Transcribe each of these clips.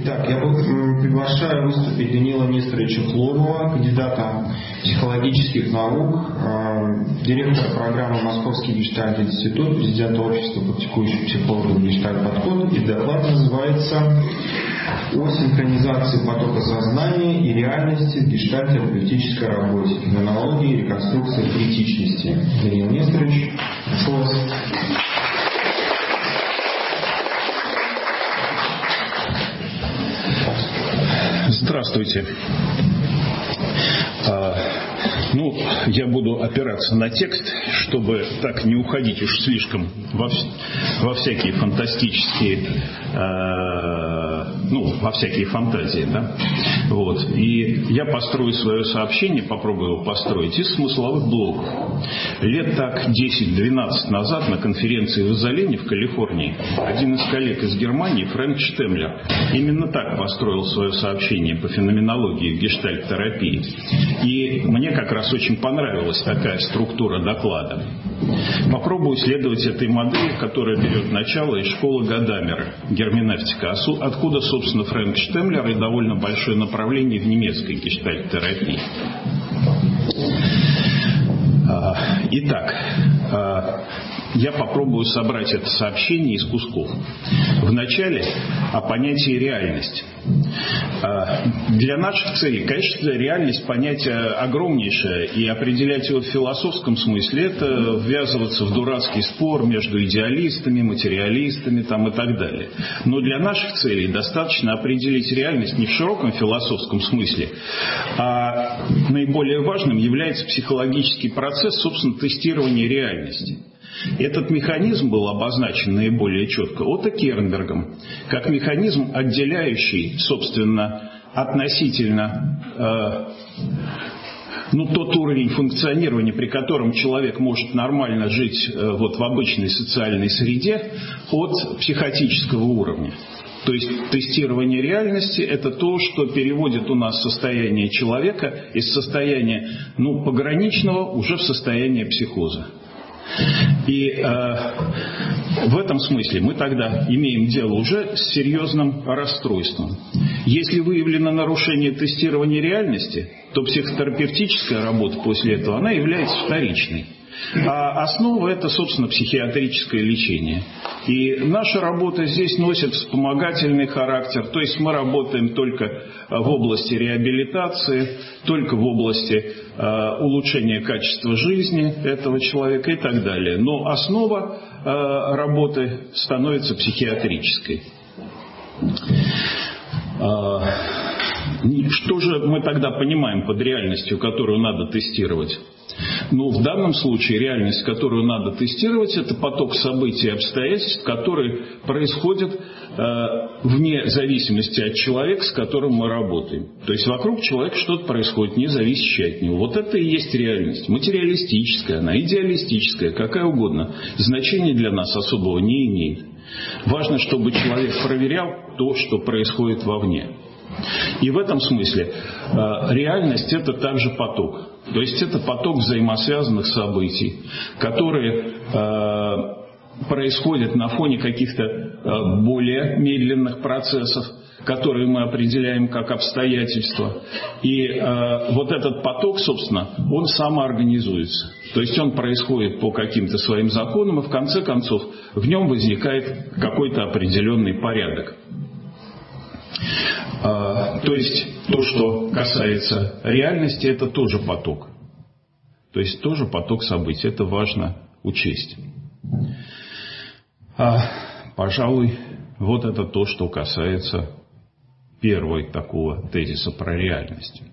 Итак, я приглашаю выступить Даниила Несторовича Хлобова, кандидата психологических наук, директора программы Московский гештальт-институт, президента общества практикующих психологов гештальт-подход. И доклад называется «О синхронизации потока сознания и реальности в гештальт-терапевтической работе. Феноменология и реконструкция критичности». Даниил Несторович, слово. Здравствуйте. Я буду опираться на текст, чтобы так не уходить уж слишком во всякие фантастические, во всякие фантазии, да? Вот. И я построю свое сообщение, попробую его построить из смысловых блоков. Лет так 10-12 назад на конференции в Изолене в Калифорнии один из коллег из Германии, Фрэнк Штемлер, именно так построил свое сообщение по феноменологии в гештальт-терапии. И мне как раз очень понравилась такая структура доклада. Попробую исследовать этой модели, которая берет начало из школы Гадамера, герменевтика, откуда, собственно, Фрэнк Штемлер и довольно большое направление в немецкой гештальт-терапии. Итак, я попробую собрать это сообщение из кусков. Вначале о понятии реальность. Для наших целей, конечно, реальность понятие огромнейшее, и определять его в философском смысле — это ввязываться в дурацкий спор между идеалистами, материалистами и так далее. Но для наших целей достаточно определить реальность не в широком философском смысле, а наиболее важным является психологический процесс, собственно, тестирования реальности. Этот механизм был обозначен наиболее четко Отто Кернбергом как механизм, отделяющий, собственно, относительно тот уровень функционирования, при котором человек может нормально жить в обычной социальной среде, от психотического уровня. То есть тестирование реальности — это то, что переводит у нас состояние человека из состояния пограничного уже в состояние психоза. И в этом смысле мы тогда имеем дело уже с серьезным расстройством. Если выявлено нарушение тестирования реальности, то психотерапевтическая работа после этого, она является вторичной. А основа — это, собственно, психиатрическое лечение. И наша работа здесь носит вспомогательный характер, то есть мы работаем только в области реабилитации, только в области улучшения качества жизни этого человека и так далее. Но основа работы становится психиатрической. Что же мы тогда понимаем под реальностью, которую надо тестировать? В данном случае реальность, которую надо тестировать, это поток событий и обстоятельств, которые происходят вне зависимости от человека, с которым мы работаем. То есть вокруг человека что-то происходит, не зависящее от него. Вот это и есть реальность. Материалистическая, она идеалистическая, какая угодно. Значения для нас особого не имеет. Важно, чтобы человек проверял то, что происходит вовне. И в этом смысле реальность — это также поток. То есть это поток взаимосвязанных событий, которые происходят на фоне каких-то более медленных процессов, которые мы определяем как обстоятельства. И вот этот поток, собственно, он самоорганизуется. То есть он происходит по каким-то своим законам, и в конце концов в нем возникает какой-то определенный порядок. То есть то, что касается реальности, это тоже поток. То есть тоже поток событий. Это важно учесть. Пожалуй, вот это то, что касается первого такого тезиса про реальность.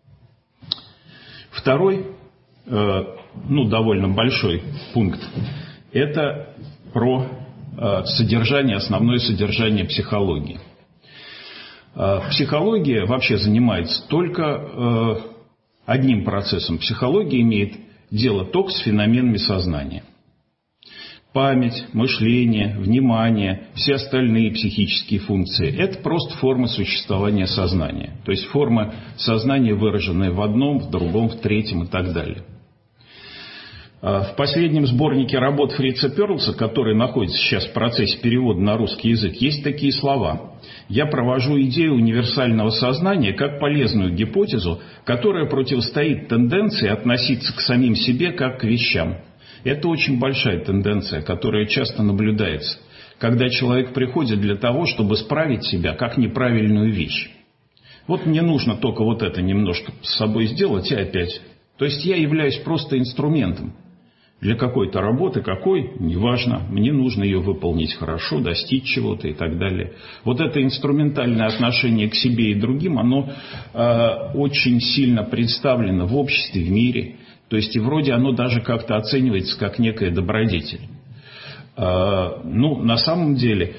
Второй, довольно большой пункт, это про содержание, основное содержание психологии. Психология вообще занимается только одним процессом. Психология имеет дело только с феноменами сознания. Память, мышление, внимание, все остальные психические функции – это просто формы существования сознания. То есть форма сознания, выраженная в одном, в другом, в третьем и так далее. В последнем сборнике работ Фрица Перлса, который находится сейчас в процессе перевода на русский язык, есть такие слова. «Я провожу идею универсального сознания как полезную гипотезу, которая противостоит тенденции относиться к самим себе как к вещам». Это очень большая тенденция, которая часто наблюдается, когда человек приходит для того, чтобы справить себя как неправильную вещь. Вот мне нужно только вот это немножко с собой сделать, и опять. То есть я являюсь просто инструментом для какой-то работы, какой, неважно, мне нужно ее выполнить хорошо, достичь чего-то и так далее. Вот это инструментальное отношение к себе и другим, оно очень сильно представлено в обществе, в мире. То есть и вроде оно даже как-то оценивается как некая добродетель. На самом деле,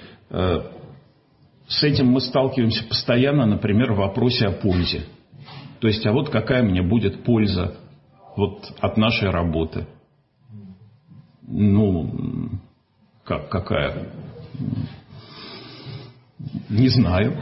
с этим мы сталкиваемся постоянно, например, в вопросе о пользе. То есть, а вот какая мне будет польза вот от нашей работы? Какая? Не знаю.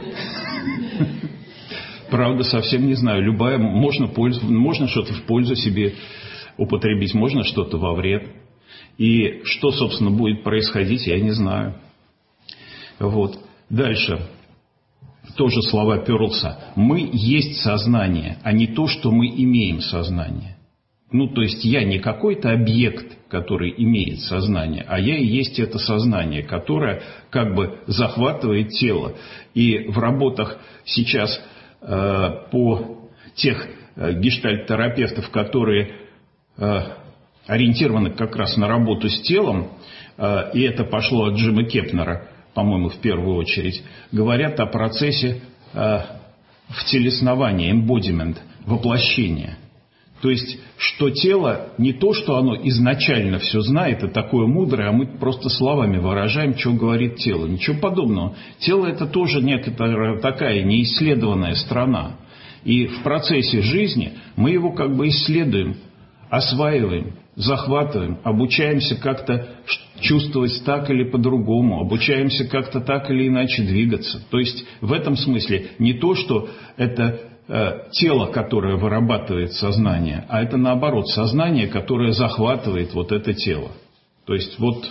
Правда, совсем не знаю. Любая, можно что-то в пользу себе употребить, можно что-то во вред. И что, собственно, будет происходить, я не знаю. Вот. Дальше. Тоже слова Перлса. Мы есть сознание, а не то, что мы имеем сознание. То есть я не какой-то объект, который имеет сознание, а я и есть это сознание, которое как бы захватывает тело. И в работах сейчас по тех гештальт-терапевтов, которые ориентированы как раз на работу с телом, и это пошло от Джима Кепнера, по-моему, в первую очередь, говорят о процессе втелеснования, embodiment, воплощения. То есть, что тело не то, что оно изначально все знает и такое мудрое, а мы просто словами выражаем, что говорит тело. Ничего подобного. Тело – это тоже некоторая такая неисследованная страна. И в процессе жизни мы его как бы исследуем, осваиваем, захватываем, обучаемся как-то чувствовать так или по-другому, обучаемся как-то так или иначе двигаться. То есть в этом смысле не то, что это тело, которое вырабатывает сознание, а это наоборот сознание, которое захватывает вот это тело. То есть вот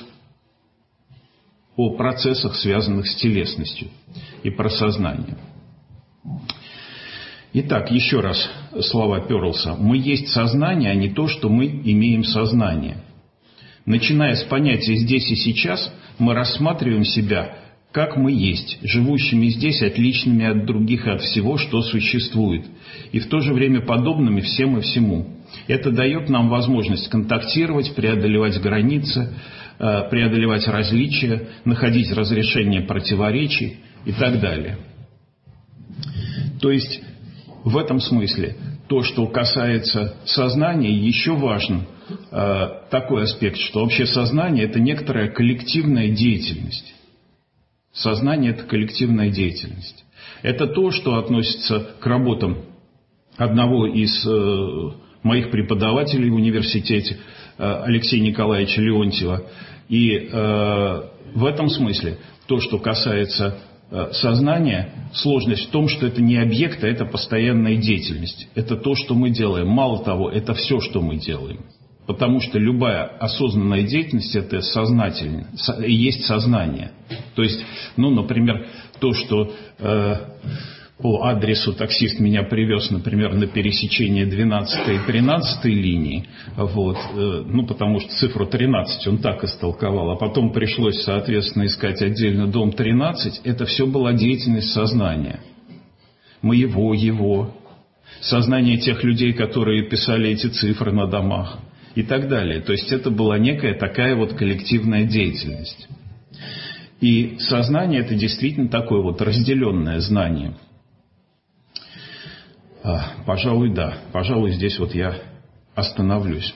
о процессах, связанных с телесностью и про сознание. Итак, еще раз слова Перлса. Мы есть сознание, а не то, что мы имеем сознание. Начиная с понятия «здесь и сейчас», мы рассматриваем себя как мы есть, живущими здесь, отличными от других и от всего, что существует, и в то же время подобными всем и всему. Это дает нам возможность контактировать, преодолевать границы, преодолевать различия, находить разрешение противоречий и так далее. То есть, в этом смысле, то, что касается сознания, еще важен такой аспект, что вообще сознание – это некоторая коллективная деятельность. Сознание – это коллективная деятельность. Это то, что относится к работам одного из моих преподавателей в университете, Алексея Николаевича Леонтьева. И в этом смысле то, что касается сознания, сложность в том, что это не объект, а это постоянная деятельность. Это то, что мы делаем. Мало того, это все, что мы делаем. Потому что любая осознанная деятельность – это сознательно, и есть сознание. То есть, например, то, что по адресу таксист меня привез, например, на пересечение 12 и 13 линии, потому что цифру 13 он так истолковал, а потом пришлось, соответственно, искать отдельно дом 13, это все была деятельность сознания. Его, сознание тех людей, которые писали эти цифры на домах. И так далее. То есть это была некая такая вот коллективная деятельность. И сознание – это действительно такое вот разделенное знание. Пожалуй, да. Пожалуй, здесь вот я остановлюсь,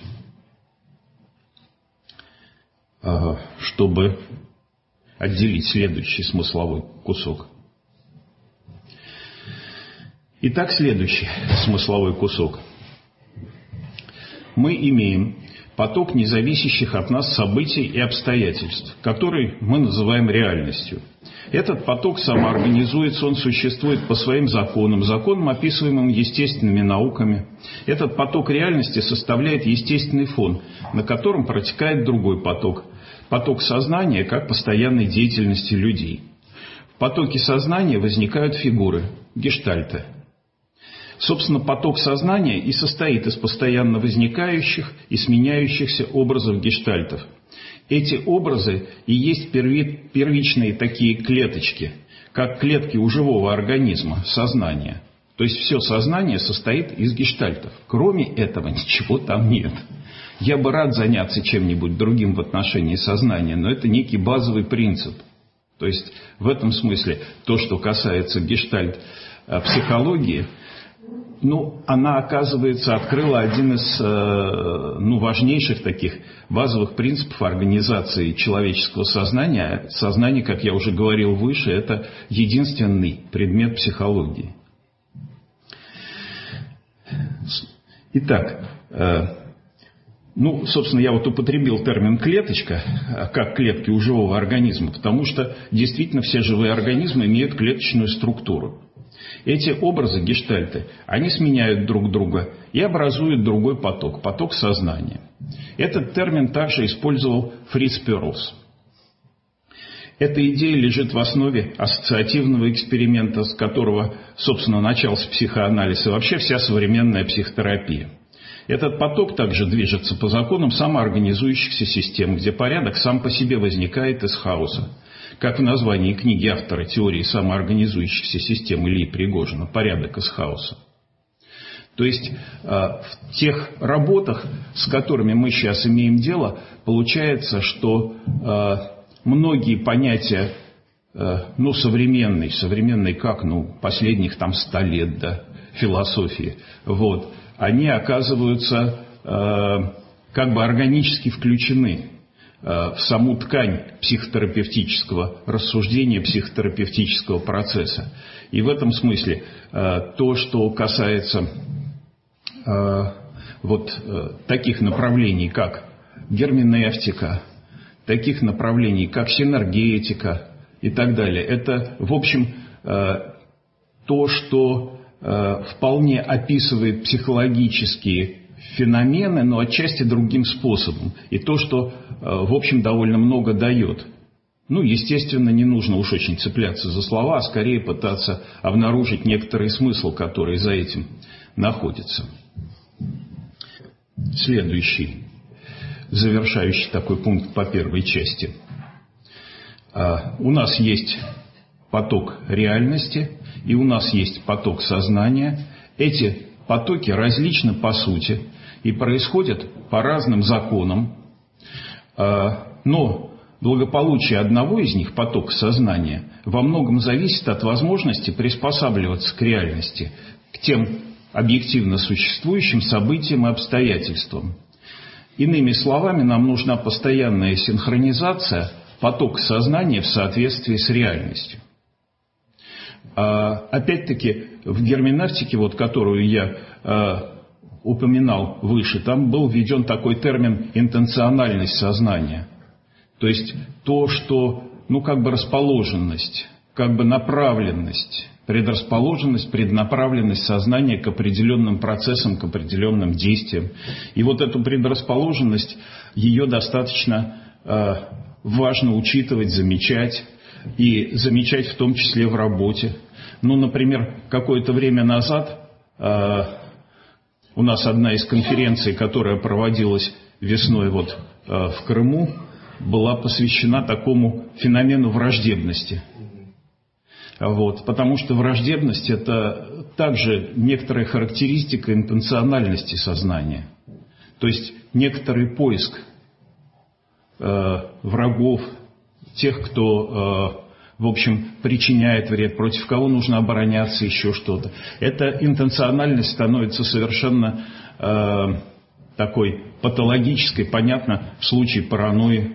чтобы отделить следующий смысловой кусок. Итак, следующий смысловой кусок. Мы имеем поток независящих от нас событий и обстоятельств, который мы называем реальностью. Этот поток самоорганизуется, он существует по своим законам, описываемым естественными науками. Этот поток реальности составляет естественный фон, на котором протекает другой поток. Поток сознания как постоянной деятельности людей. В потоке сознания возникают фигуры, гештальты. Собственно, поток сознания и состоит из постоянно возникающих и сменяющихся образов гештальтов. Эти образы и есть первичные такие клеточки, как клетки у живого организма, сознания. То есть все сознание состоит из гештальтов. Кроме этого ничего там нет. Я бы рад заняться чем-нибудь другим в отношении сознания, но это некий базовый принцип. То есть в этом смысле то, что касается гештальт-психологии, она, оказывается, открыла один из важнейших таких базовых принципов организации человеческого сознания. Сознание, как я уже говорил выше, это единственный предмет психологии. Итак, собственно, я употребил термин «клеточка» как клетки у живого организма, потому что действительно все живые организмы имеют клеточную структуру. Эти образы, гештальты, они сменяют друг друга и образуют другой поток, поток сознания. Этот термин также использовал Фриц Перлс. Эта идея лежит в основе ассоциативного эксперимента, с которого, собственно, начался психоанализ и вообще вся современная психотерапия. Этот поток также движется по законам самоорганизующихся систем, где порядок сам по себе возникает из хаоса. Как в названии книги автора теории самоорганизующихся систем Ильи Пригожина «Порядок из хаоса». То есть в тех работах, с которыми мы сейчас имеем дело, получается, что многие понятия современной как, последних 100 лет, философии, они оказываются органически включены в саму ткань психотерапевтического рассуждения, психотерапевтического процесса. И в этом смысле то, что касается таких направлений, как герменевтика, таких направлений, как синергетика и так далее, это, в общем, то, что вполне описывает психологические феномены, но отчасти другим способом. И то, что, в общем, довольно много дает. Естественно, не нужно уж очень цепляться за слова, а скорее пытаться обнаружить некоторый смысл, который за этим находится. Следующий, завершающий такой пункт по первой части. У нас есть поток реальности, и у нас есть поток сознания. Эти потоки различны по сути и происходят по разным законам, но благополучие одного из них, поток сознания, во многом зависит от возможности приспосабливаться к реальности, к тем объективно существующим событиям и обстоятельствам. Иными словами, нам нужна постоянная синхронизация потока сознания в соответствии с реальностью. Опять-таки, в герменевтике, которую я упоминал выше, там был введен такой термин «интенциональность сознания». То есть то, что, расположенность, направленность, предрасположенность, преднаправленность сознания к определенным процессам, к определенным действиям. И эту предрасположенность, ее достаточно важно учитывать, замечать, и замечать в том числе в работе. Например, какое-то время назад у нас одна из конференций, которая проводилась весной в Крыму, была посвящена такому феномену враждебности. Потому что враждебность – это также некоторая характеристика интенциональности сознания. То есть некоторый поиск врагов, тех, кто, причиняет вред, против кого нужно обороняться, еще что-то. Эта интенциональность становится совершенно такой патологической, понятно, в случае паранойи.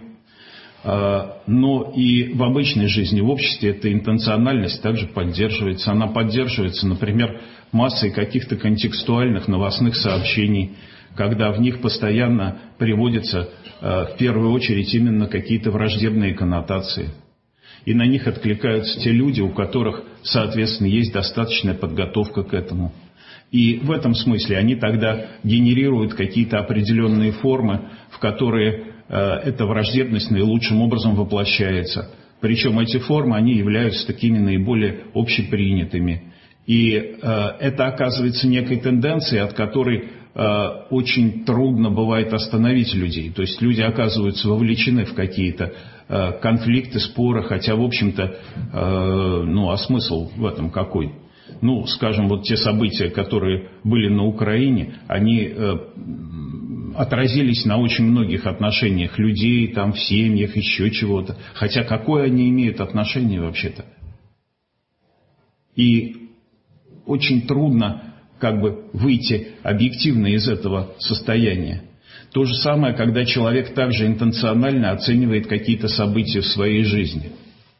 Но и в обычной жизни, в обществе эта интенциональность также поддерживается. Она поддерживается, например, массой каких-то контекстуальных новостных сообщений, когда в них постоянно приводятся в первую очередь именно какие-то враждебные коннотации. И на них откликаются те люди, у которых, соответственно, есть достаточная подготовка к этому. И в этом смысле они тогда генерируют какие-то определенные формы, в которые эта враждебность наилучшим образом воплощается. Причем эти формы, они являются такими наиболее общепринятыми. И это оказывается некой тенденцией, от которой очень трудно бывает остановить людей. То есть люди оказываются вовлечены в какие-то конфликты, споры, хотя, в общем-то, а смысл в этом какой? Скажем, вот те события, которые были на Украине, они отразились на очень многих отношениях людей, там, в семьях, еще чего-то. Хотя какое они имеют отношение вообще-то? И очень трудно выйти объективно из этого состояния. То же самое, когда человек также интенционально оценивает какие-то события в своей жизни.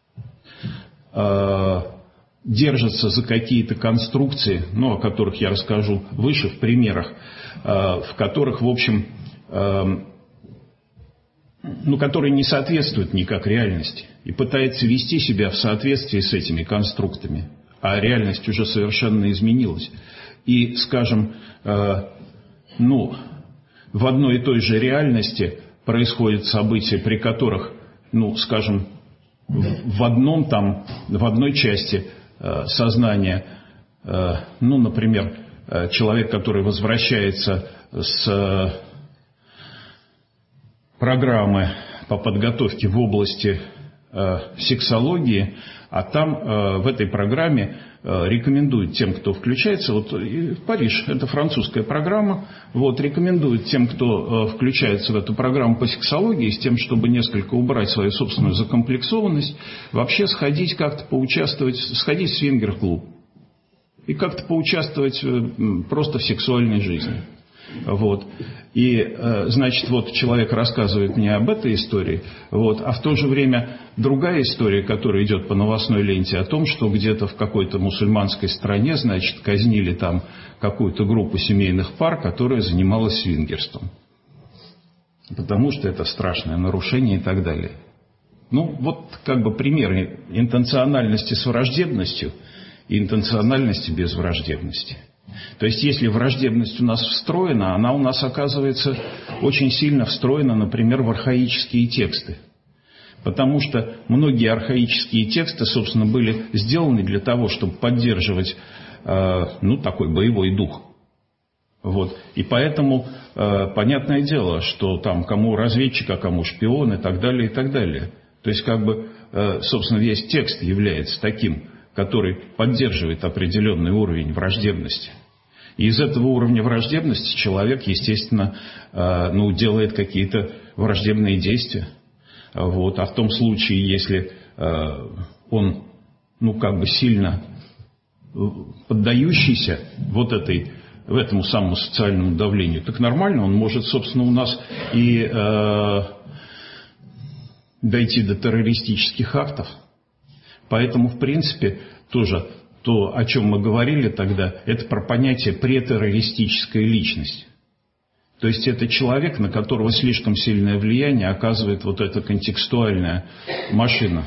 Держится за какие-то конструкции, о которых я расскажу выше в примерах, в которых, в общем, которые не соответствуют никак реальности, и пытается вести себя в соответствии с этими конструктами, а реальность уже совершенно изменилась. И, скажем, в одной и той же реальности происходят события, при которых, скажем, в одной части сознания, например, человек, который возвращается с программы по подготовке в области сексологии, а там в этой программе рекомендуют тем, кто включается, Париж, это французская программа, рекомендуют тем, кто включается в эту программу по сексологии, с тем, чтобы несколько убрать свою собственную закомплексованность, вообще сходить как-то поучаствовать, сходить в свингер-клуб и как-то поучаствовать просто в сексуальной жизни. И, значит, человек рассказывает мне об этой истории, а в то же время другая история, которая идет по новостной ленте, о том, что где-то в какой-то мусульманской стране, значит, казнили там какую-то группу семейных пар, которая занималась свингерством. Потому что это страшное нарушение и так далее. Примеры интенциональности с враждебностью и интенциональности без враждебности. То есть, если враждебность у нас встроена, она у нас оказывается очень сильно встроена, например, в архаические тексты. Потому что многие архаические тексты, собственно, были сделаны для того, чтобы поддерживать, такой боевой дух. И поэтому, понятное дело, что там кому разведчик, а кому шпион и так далее, и так далее. То есть, собственно, весь текст является таким, который поддерживает определенный уровень враждебности. И из этого уровня враждебности человек, естественно, делает какие-то враждебные действия. А в том случае, если он, сильно поддающийся этому самому социальному давлению, так нормально, он может, собственно, у нас и дойти до террористических актов. Поэтому, в принципе, тоже то, о чем мы говорили тогда, это про понятие претеррористическая личность. То есть это человек, на которого слишком сильное влияние оказывает эта контекстуальная машина.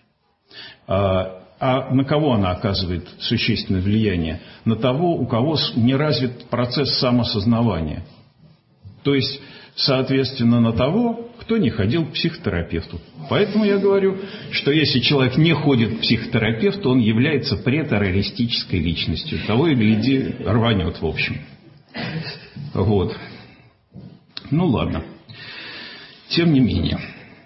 А на кого она оказывает существенное влияние? На того, у кого не развит процесс самосознавания. То есть, соответственно, на того, кто не ходил к психотерапевту. Поэтому я говорю, что если человек не ходит к психотерапевту, он является претеррористической личностью. Того и гляди, рванет, в общем. Ладно. Тем не менее.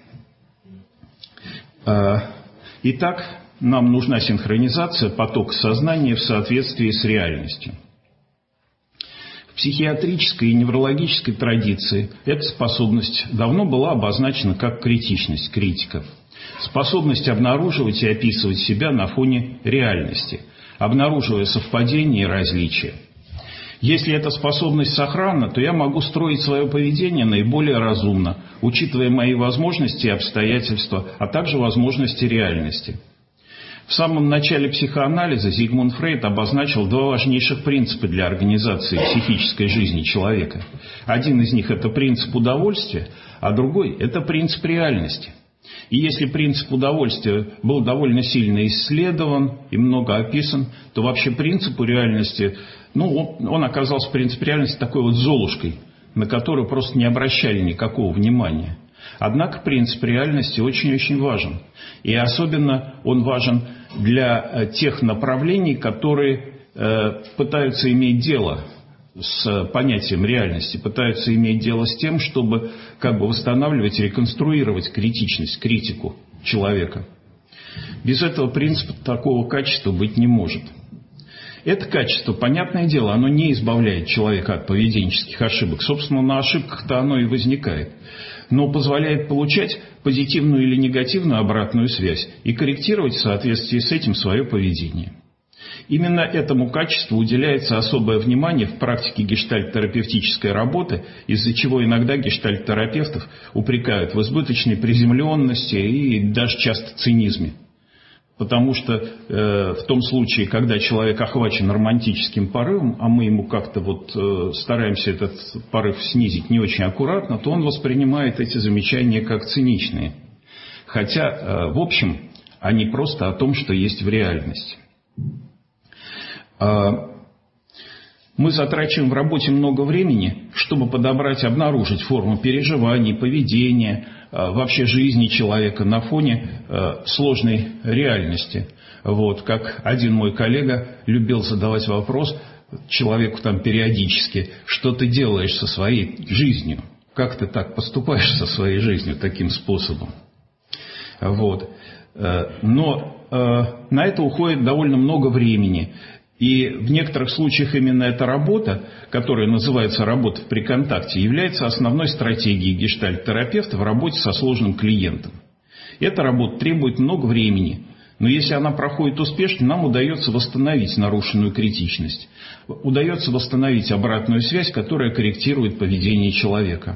Итак, нам нужна синхронизация потока сознания в соответствии с реальностью. В психиатрической и неврологической традиции эта способность давно была обозначена как критичность, критика. Способность обнаруживать и описывать себя на фоне реальности, обнаруживая совпадения и различия. Если эта способность сохранна, то я могу строить свое поведение наиболее разумно, учитывая мои возможности и обстоятельства, а также возможности реальности. В самом начале психоанализа Зигмунд Фрейд обозначил два важнейших принципа для организации психической жизни человека. Один из них – это принцип удовольствия, а другой – это принцип реальности. И если принцип удовольствия был довольно сильно исследован и много описан, то вообще принципу реальности, он оказался, принцип реальности, такой вот золушкой, на которую просто не обращали никакого внимания. Однако принцип реальности очень-очень важен. И особенно он важен для тех направлений, которые пытаются иметь дело с понятием реальности, пытаются иметь дело с тем, чтобы восстанавливать, реконструировать критичность, критику человека. Без этого принципа такого качества быть не может. Это качество, понятное дело, оно не избавляет человека от поведенческих ошибок. Собственно, на ошибках-то оно и возникает. Но позволяет получать позитивную или негативную обратную связь и корректировать в соответствии с этим свое поведение. Именно этому качеству уделяется особое внимание в практике гештальт-терапевтической работы, из-за чего иногда гештальт-терапевтов упрекают в избыточной приземленности и даже часто цинизме. Потому что в том случае, когда человек охвачен романтическим порывом, а мы ему как-то стараемся этот порыв снизить не очень аккуратно, то он воспринимает эти замечания как циничные. Хотя, в общем, они просто о том, что есть в реальности. Мы затрачиваем в работе много времени, чтобы подобрать, обнаружить форму переживаний, поведения, вообще жизни человека на фоне сложной реальности. Как один мой коллега любил задавать вопрос человеку периодически: что ты делаешь со своей жизнью? Как ты так поступаешь со своей жизнью таким способом? Но на это уходит довольно много времени. И в некоторых случаях именно эта работа, которая называется работа при контакте, является основной стратегией гештальт-терапевта в работе со сложным клиентом. Эта работа требует много времени, но если она проходит успешно, нам удается восстановить нарушенную критичность, удается восстановить обратную связь, которая корректирует поведение человека.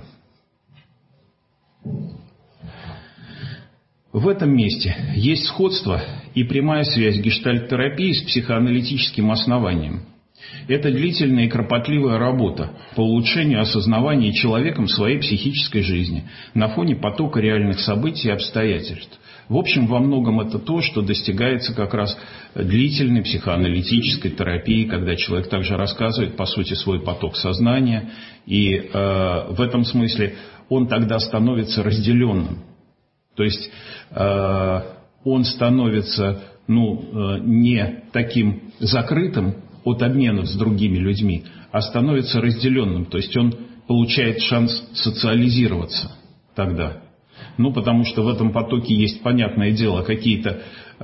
В этом месте есть сходство и прямая связь гештальт-терапии с психоаналитическим основанием. Это длительная и кропотливая работа по улучшению осознавания человеком своей психической жизни на фоне потока реальных событий и обстоятельств. В общем, во многом это то, что достигается как раз длительной психоаналитической терапией, когда человек также рассказывает, по сути, свой поток сознания, и в этом смысле он тогда становится разделенным. То есть он становится не таким закрытым от обменов с другими людьми, а становится разделенным. То есть он получает шанс социализироваться тогда. Потому что в этом потоке есть, понятное дело, какие-то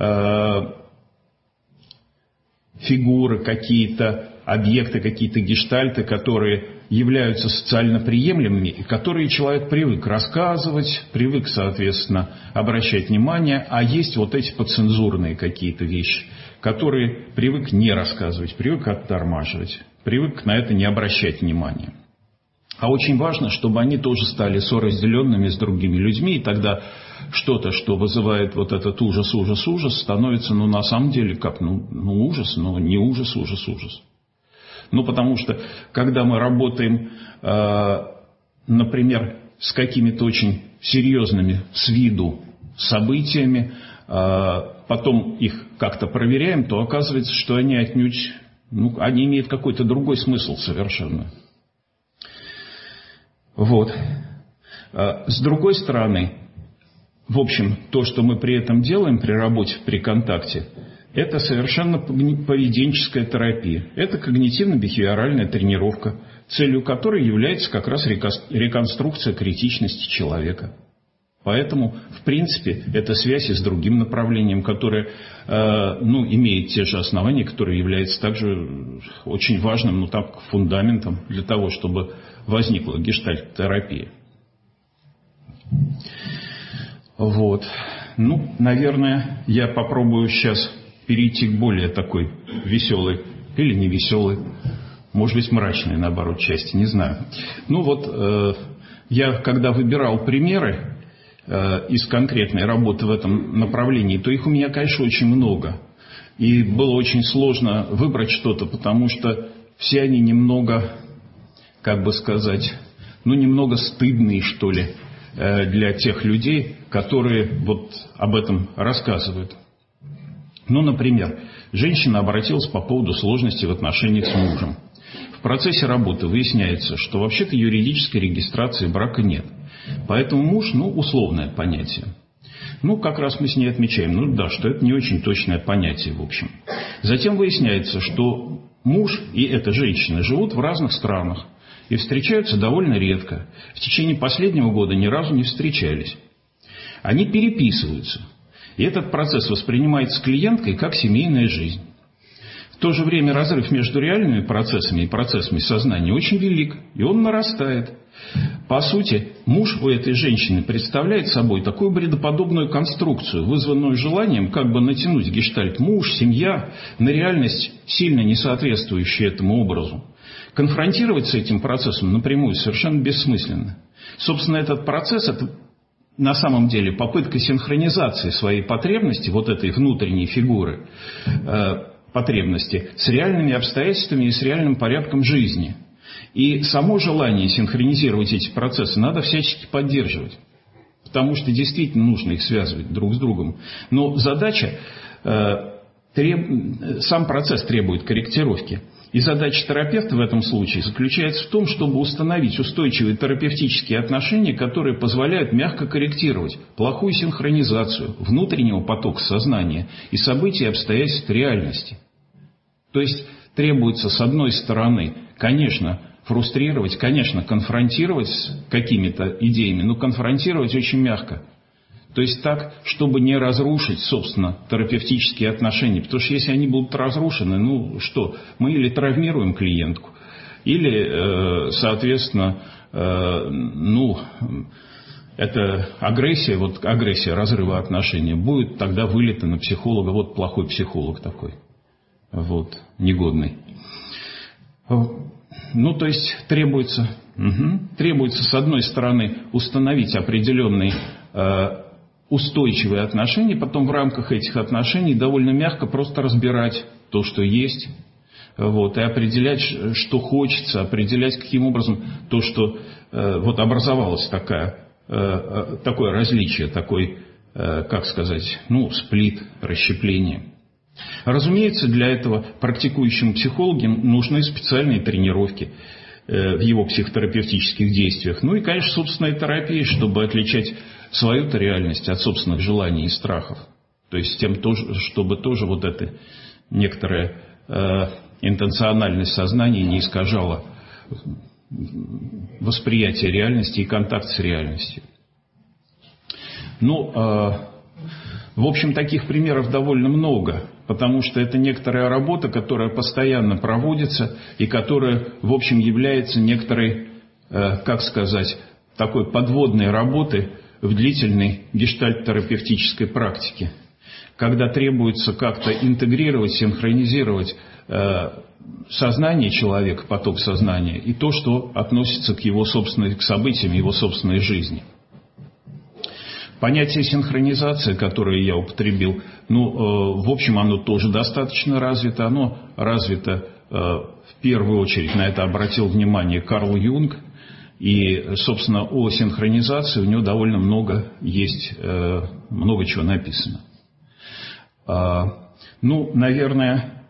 фигуры, какие-то объекты, какие-то гештальты, которые являются социально приемлемыми, и которые человек привык рассказывать, привык, соответственно, обращать внимание, а есть эти подцензурные какие-то вещи, которые привык не рассказывать, привык оттормаживать, привык на это не обращать внимания. А очень важно, чтобы они тоже стали соразделенными с другими людьми, и тогда что-то, что вызывает этот ужас, становится, на самом деле, ужас, но не ужас. Потому что, когда мы работаем, например, с какими-то очень серьезными с виду событиями, потом их как-то проверяем, то оказывается, что они отнюдь, они имеют какой-то другой смысл совершенно. С другой стороны, в общем, то, что мы при этом делаем при работе при контакте, это совершенно поведенческая терапия. Это когнитивно-бихевиоральная тренировка, целью которой является как раз реконструкция критичности человека. Поэтому, в принципе, это связь и с другим направлением, которое имеет те же основания, которое является также очень важным, фундаментом для того, чтобы возникла гештальт-терапия. Наверное, я попробую сейчас перейти к более такой веселой или невеселой, может быть, мрачной, наоборот, части, не знаю. Я, когда выбирал примеры, из конкретной работы в этом направлении, то их у меня, конечно, очень много. И было очень сложно выбрать что-то, потому что все они немного, как бы сказать, немного стыдные, что ли, для тех людей, которые вот об этом рассказывают. Например, женщина обратилась по поводу сложности в отношениях с мужем. В процессе работы выясняется, что вообще-то юридической регистрации брака нет. Поэтому муж, условное понятие. Как раз мы с ней отмечаем, что это не очень точное понятие, в общем. Затем выясняется, что муж и эта женщина живут в разных странах и встречаются довольно редко. В течение последнего года ни разу не встречались. Они переписываются. И этот процесс воспринимается клиенткой как семейная жизнь. В то же время разрыв между реальными процессами и процессами сознания очень велик, и он нарастает. По сути, муж у этой женщины представляет собой такую бредоподобную конструкцию, вызванную желанием как бы натянуть гештальт муж, семья на реальность, сильно не соответствующую этому образу. Конфронтировать с этим процессом напрямую совершенно бессмысленно. Собственно, этот процесс – это на самом деле попытка синхронизации своей потребности, вот этой внутренней фигуры потребности, с реальными обстоятельствами и с реальным порядком жизни. И само желание синхронизировать эти процессы надо всячески поддерживать, потому что действительно нужно их связывать друг с другом. Но задача, сам процесс требует корректировки. И задача терапевта в этом случае заключается в том, чтобы установить устойчивые терапевтические отношения, которые позволяют мягко корректировать плохую синхронизацию внутреннего потока сознания и событий и обстоятельств реальности. То есть требуется, с одной стороны, конечно, фрустрировать, конечно, конфронтировать с какими-то идеями, но конфронтировать очень мягко. То есть так, чтобы не разрушить, собственно, терапевтические отношения. Потому что если они будут разрушены, мы или травмируем клиентку, или, соответственно, эта агрессия разрыва отношений будет тогда вылита на психолога. Вот плохой психолог такой, негодный. То есть требуется, с одной стороны, установить определенные устойчивые отношения, потом в рамках этих отношений довольно мягко просто разбирать то, что есть, и определять, что хочется, определять, каким образом то, что образовалось такое различие, такой, сплит, расщепление. Разумеется, для этого практикующим психологам нужны специальные тренировки в его психотерапевтических действиях. И, конечно, собственная терапия, чтобы отличать свою-то реальность от собственных желаний и страхов. То есть чтобы тоже эта некоторая интенциональность сознания не искажала восприятие реальности и контакт с реальностью. В общем, таких примеров довольно много, потому что это некоторая работа, которая постоянно проводится и которая, в общем, является некоторой, такой подводной работой в длительной гештальт-терапевтической практике, когда требуется как-то интегрировать, синхронизировать сознание человека, поток сознания, и то, что относится к событиям его собственной жизни. Понятие синхронизации, которое я употребил, в общем, оно тоже достаточно развито. Оно развито, в первую очередь, на это обратил внимание Карл Юнг. И, собственно, о синхронизации у него довольно много есть, много чего написано. Наверное,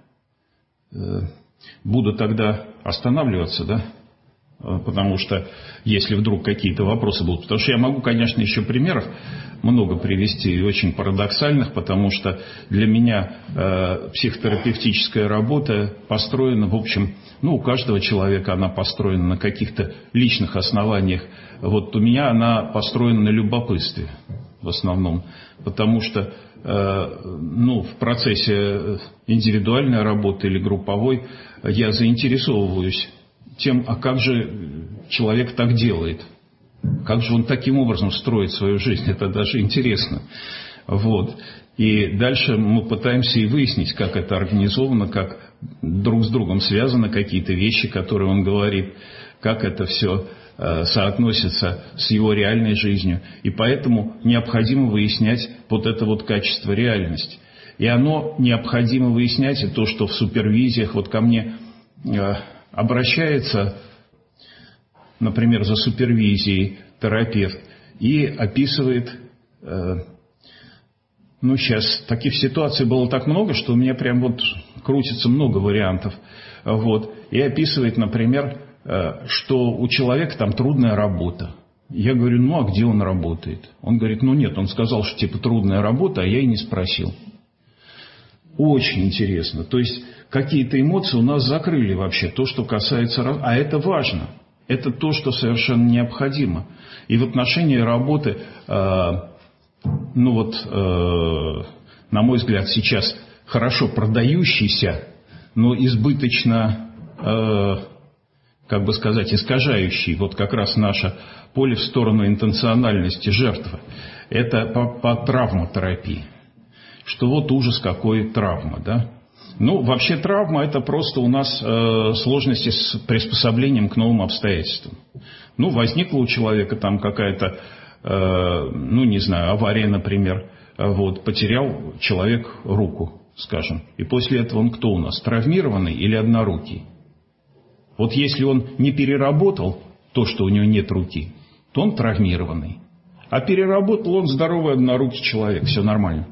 буду тогда останавливаться, да? Потому что, если вдруг какие-то вопросы будут. Потому что я могу, конечно, еще примеров много привести, и очень парадоксальных, потому что для меня психотерапевтическая работа построена, в общем, у каждого человека она построена на каких-то личных основаниях. У меня она построена на любопытстве в основном, потому что в процессе индивидуальной работы или групповой я заинтересовываюсь тем, а как же человек так делает, как же он таким образом строит свою жизнь, это даже интересно. И дальше мы пытаемся и выяснить, как это организовано, как друг с другом связаны какие-то вещи, которые он говорит, как это все соотносится с его реальной жизнью. И поэтому необходимо выяснять вот это вот качество реальности. И оно необходимо выяснять, и то, что в супервизиях вот ко мне обращается, например, за супервизией терапевт и описывает, сейчас таких ситуаций было так много, что у меня прям вот крутится много вариантов. Вот. И описывает, например, что у человека там трудная работа. Я говорю, а где он работает? Он говорит, нет, он сказал, что типа трудная работа, а я и не спросил. Очень интересно. То есть какие-то эмоции у нас закрыли вообще. То, что касается... А это важно. Это то, что совершенно необходимо. И в отношении работы, на мой взгляд, сейчас хорошо продающийся, но избыточно, искажающий вот как раз наше поле в сторону интенциональности жертвы. Это по травмотерапии. Что вот ужас, какой травма, да? Вообще травма – это просто у нас сложности с приспособлением к новым обстоятельствам. Возникла у человека там какая-то, авария, например. Потерял человек руку, скажем. И после этого он кто у нас? Травмированный или однорукий? Вот если он не переработал то, что у него нет руки, то он травмированный. А переработал он здоровый однорукий человек. Все нормально.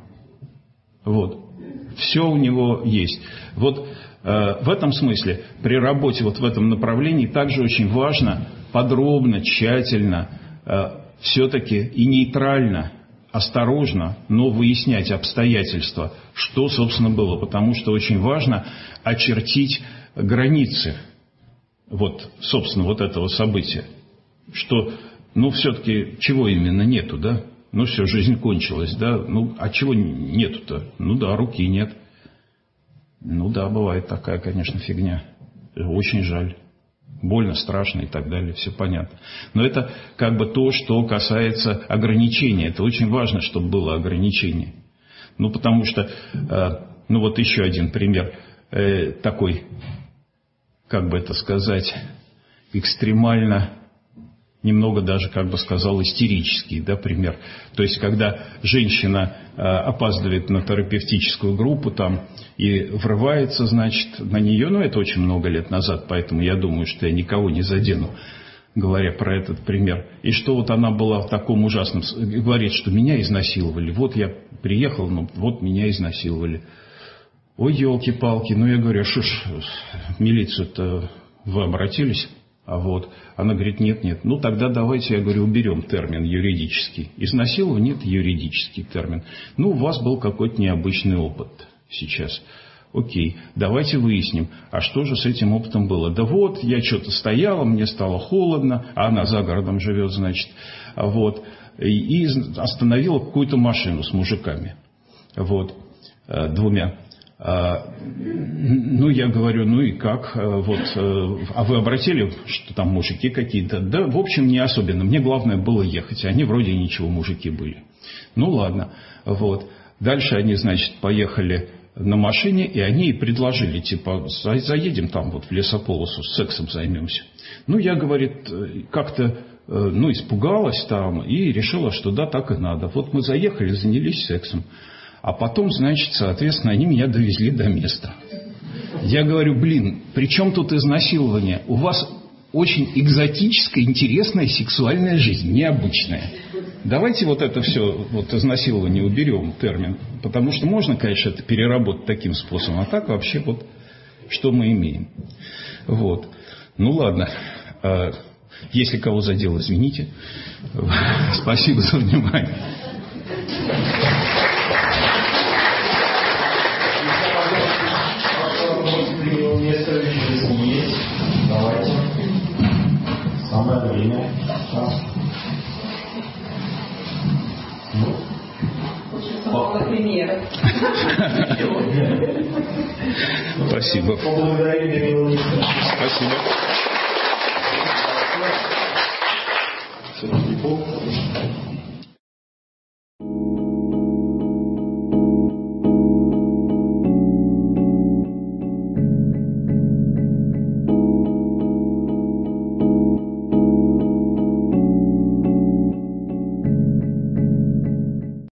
Все у него есть. В этом смысле при работе в этом направлении также очень важно подробно, тщательно, все-таки и нейтрально, осторожно, но выяснять обстоятельства, что, собственно, было. Потому что очень важно очертить границы этого события. Что, все-таки, чего именно нету, да? Все, жизнь кончилась, да? А чего нету-то? Руки нет. Бывает такая, конечно, фигня. Очень жаль. Больно, страшно и так далее, все понятно. Но это то, что касается ограничения. Это очень важно, чтобы было ограничение. Потому что, еще один пример такой, экстремально, немного даже, истерический, да, пример. То есть, когда женщина опаздывает на терапевтическую группу и врывается, на нее, это очень много лет назад, поэтому я думаю, что я никого не задену, говоря про этот пример. И что она была в таком ужасном... Говорит, что меня изнасиловали. Я приехал, меня изнасиловали. Ой, елки-палки, я говорю, что ж, в милицию-то вы обратились? Она говорит, нет. Тогда давайте, я говорю, уберем термин юридический. Изнасилование – это юридический термин. У вас был какой-то необычный опыт сейчас. Окей, давайте выясним, а что же с этим опытом было? Да я что-то стояла, мне стало холодно, а она за городом живет, и остановила какую-то машину с мужиками. Двумя. Я говорю, и как? А вы обратили, что там мужики какие-то? Да, в общем, не особенно. Мне главное было ехать. Они вроде ничего, мужики были. Ладно. Dальше они, поехали на машине, и они предложили, заедем в лесополосу, с сексом займемся. Я, говорит, как-то, испугалась и решила, что да, так и надо. Мы заехали, занялись сексом. А потом, соответственно, они меня довезли до места. Я говорю, при чем тут изнасилование? У вас очень экзотическая, интересная сексуальная жизнь, необычная. Давайте это все, изнасилование уберем, термин. Потому что можно, конечно, это переработать таким способом. А так вообще что мы имеем. Ладно. Если кого задел, извините. Спасибо за внимание. Давайте. Самое время. Спасибо. Поблагодарили. Спасибо.